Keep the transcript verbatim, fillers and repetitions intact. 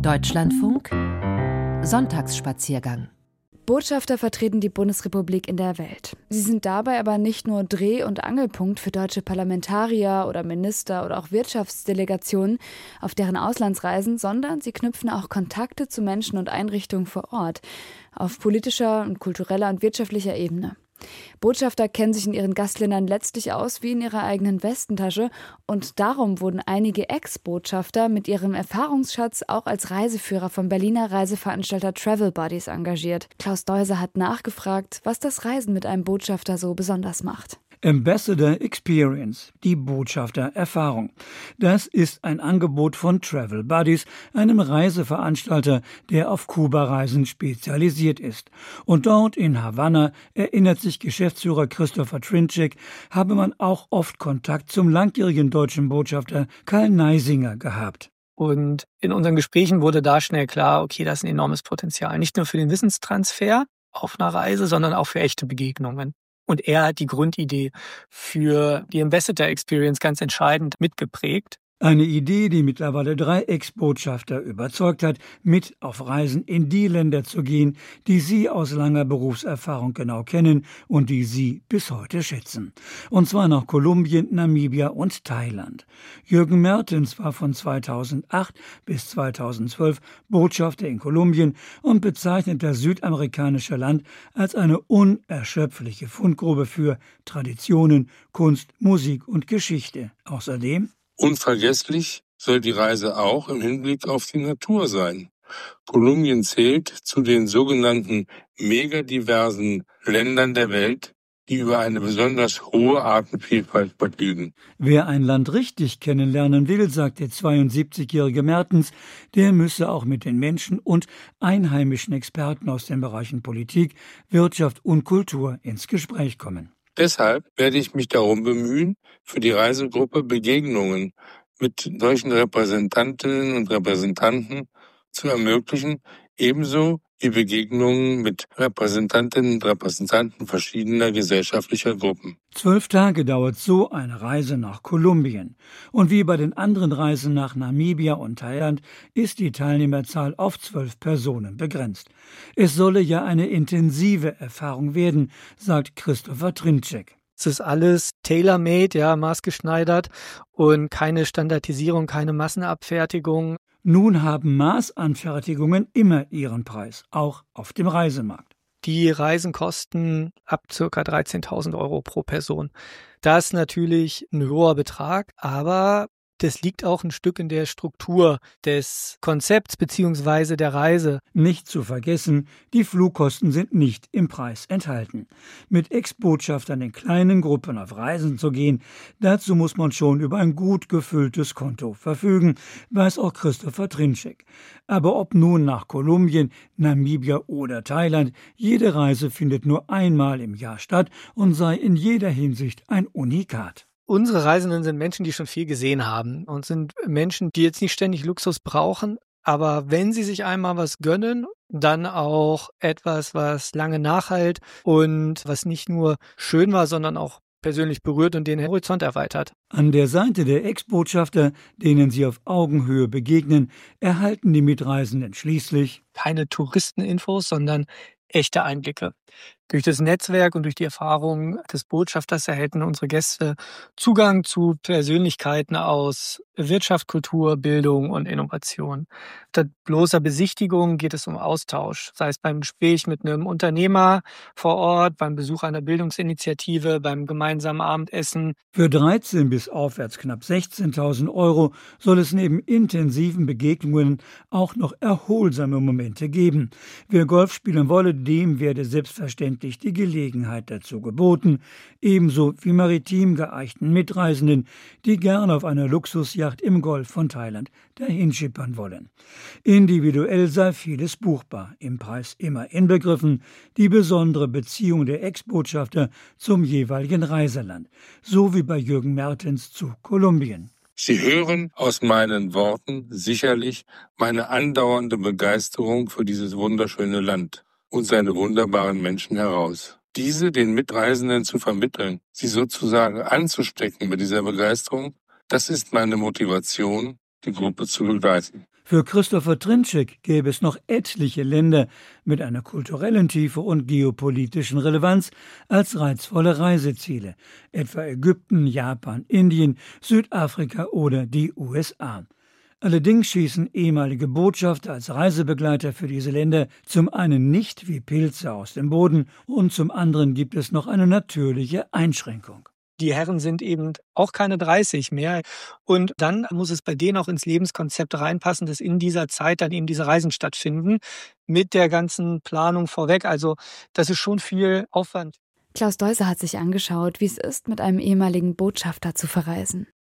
Deutschlandfunk Sonntagsspaziergang. Botschafter vertreten die Bundesrepublik in der Welt. Sie sind dabei aber nicht nur Dreh- und Angelpunkt für deutsche Parlamentarier oder Minister oder auch Wirtschaftsdelegationen auf deren Auslandsreisen, sondern sie knüpfen auch Kontakte zu Menschen und Einrichtungen vor Ort, auf politischer und kultureller und wirtschaftlicher Ebene. Botschafter kennen sich in ihren Gastländern letztlich aus wie in ihrer eigenen Westentasche und darum wurden einige Ex-Botschafter mit ihrem Erfahrungsschatz auch als Reiseführer vom Berliner Reiseveranstalter Travel Buddies engagiert. Klaus Deuser hat nachgefragt, was das Reisen mit einem Botschafter so besonders macht. Ambassador Experience, die Botschafter-Erfahrung. Das ist ein Angebot von Travel Buddies, einem Reiseveranstalter, der auf Kuba-Reisen spezialisiert ist. Und dort in Havanna, erinnert sich Geschäftsführer Christopher Trinchek, habe man auch oft Kontakt zum langjährigen deutschen Botschafter Karl Neisinger gehabt. Und in unseren Gesprächen wurde da schnell klar, okay, das ist ein enormes Potenzial. Nicht nur für den Wissenstransfer auf einer Reise, sondern auch für echte Begegnungen. Und er hat die Grundidee für die Ambassador Experience ganz entscheidend mitgeprägt. Eine Idee, die mittlerweile drei Ex-Botschafter überzeugt hat, mit auf Reisen in die Länder zu gehen, die sie aus langer Berufserfahrung genau kennen und die sie bis heute schätzen. Und zwar nach Kolumbien, Namibia und Thailand. Jürgen Mertens war von zweitausendacht bis zweitausendzwölf Botschafter in Kolumbien und bezeichnet das südamerikanische Land als eine unerschöpfliche Fundgrube für Traditionen, Kunst, Musik und Geschichte. Außerdem: Unvergesslich soll die Reise auch im Hinblick auf die Natur sein. Kolumbien zählt zu den sogenannten megadiversen Ländern der Welt, die über eine besonders hohe Artenvielfalt verfügen. Wer ein Land richtig kennenlernen will, sagt der zweiundsiebzigjährige Mertens, der müsse auch mit den Menschen und einheimischen Experten aus den Bereichen Politik, Wirtschaft und Kultur ins Gespräch kommen. Deshalb werde ich mich darum bemühen, für die Reisegruppe Begegnungen mit solchen Repräsentantinnen und Repräsentanten zu ermöglichen, ebenso wie Begegnungen mit Repräsentantinnen und Repräsentanten verschiedener gesellschaftlicher Gruppen. Zwölf Tage dauert so eine Reise nach Kolumbien. Und wie bei den anderen Reisen nach Namibia und Thailand ist die Teilnehmerzahl auf zwölf Personen begrenzt. Es solle ja eine intensive Erfahrung werden, sagt Christopher Trinchek. Es ist alles tailor-made, ja, maßgeschneidert und keine Standardisierung, keine Massenabfertigung. Nun haben Maßanfertigungen immer ihren Preis, auch auf dem Reisemarkt. Die Reisen kosten ab ca. dreizehntausend Euro pro Person. Das ist natürlich ein hoher Betrag, aber das liegt auch ein Stück in der Struktur des Konzepts bzw. der Reise. Nicht zu vergessen, die Flugkosten sind nicht im Preis enthalten. Mit Ex-Botschaftern in kleinen Gruppen auf Reisen zu gehen, dazu muss man schon über ein gut gefülltes Konto verfügen, weiß auch Christopher Trinchek. Aber ob nun nach Kolumbien, Namibia oder Thailand, jede Reise findet nur einmal im Jahr statt und sei in jeder Hinsicht ein Unikat. Unsere Reisenden sind Menschen, die schon viel gesehen haben und sind Menschen, die jetzt nicht ständig Luxus brauchen, aber wenn sie sich einmal was gönnen, dann auch etwas, was lange nachhält und was nicht nur schön war, sondern auch persönlich berührt und den Horizont erweitert. An der Seite der Ex-Botschafter, denen sie auf Augenhöhe begegnen, erhalten die Mitreisenden schließlich keine Touristeninfos, sondern echte Einblicke. Durch das Netzwerk und durch die Erfahrung des Botschafters erhalten unsere Gäste Zugang zu Persönlichkeiten aus Wirtschaft, Kultur, Bildung und Innovation. Statt bloßer Besichtigung geht es um Austausch, sei es beim Gespräch mit einem Unternehmer vor Ort, beim Besuch einer Bildungsinitiative, beim gemeinsamen Abendessen. Für dreizehn bis aufwärts knapp sechzehntausend Euro soll es neben intensiven Begegnungen auch noch erholsame Momente geben. Wer Golf spielen wolle, dem werde selbstverständlich die Gelegenheit dazu geboten, ebenso wie maritim geeichten Mitreisenden, die gern auf einer Luxusjacht im Golf von Thailand dahinschippern wollen. Individuell sei vieles buchbar, im Preis immer inbegriffen die besondere Beziehung der Ex-Botschafter zum jeweiligen Reiseland, so wie bei Jürgen Mertens zu Kolumbien. Sie hören aus meinen Worten sicherlich meine andauernde Begeisterung für dieses wunderschöne Land und seine wunderbaren Menschen heraus. Diese den Mitreisenden zu vermitteln, sie sozusagen anzustecken mit dieser Begeisterung, das ist meine Motivation, die Gruppe zu begleiten. Für Christopher Trinczyk gäbe es noch etliche Länder mit einer kulturellen Tiefe und geopolitischen Relevanz als reizvolle Reiseziele, etwa Ägypten, Japan, Indien, Südafrika oder die U S A. Allerdings schießen ehemalige Botschafter als Reisebegleiter für diese Länder zum einen nicht wie Pilze aus dem Boden und zum anderen gibt es noch eine natürliche Einschränkung. Die Herren sind eben auch keine dreißig mehr. Und dann muss es bei denen auch ins Lebenskonzept reinpassen, dass in dieser Zeit dann eben diese Reisen stattfinden, mit der ganzen Planung vorweg. Also das ist schon viel Aufwand. Klaus Deuser hat sich angeschaut, wie es ist, mit einem ehemaligen Botschafter zu verreisen.